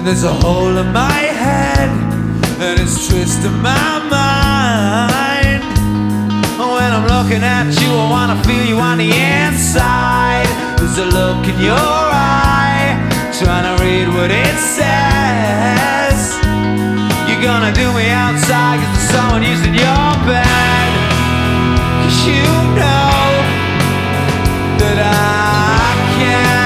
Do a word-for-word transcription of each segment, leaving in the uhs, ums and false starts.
there's a hole in my head, and it's twisting my mind. When I'm looking at you, I wanna feel you on the inside. There's a look in your eye, trying to read what it says. You're gonna do me outside, cause there's someone using your bed. Cause you know that I can't.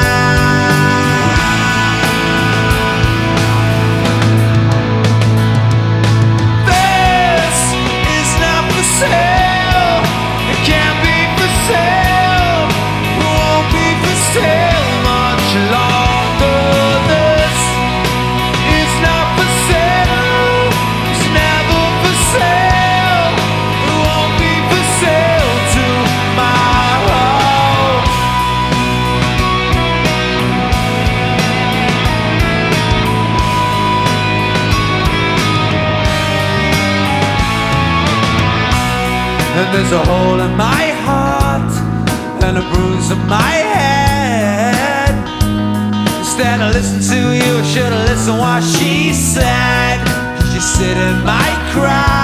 And there's a hole in my heart and a bruise on my head. Instead of listening to you, I should've listened what she said. She said it might cry.